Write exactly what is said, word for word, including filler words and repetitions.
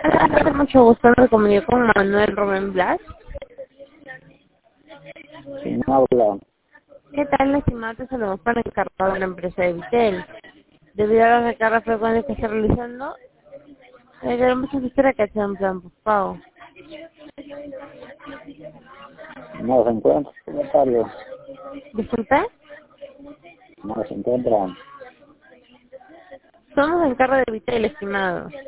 Hace mucho gusto me comunico con Manuel Rubén Blas. ¿Quién habla? ¿Qué tal, estimado? Te saludamos para el encargado de la empresa de Vitel. Debido a las recargas frecuentes que está realizando, eh, queremos asistir a que sea un plan por pago. No se encuentra, secretario. Disculpe, No se encuentra. somos el encargo de Vitel, estimado.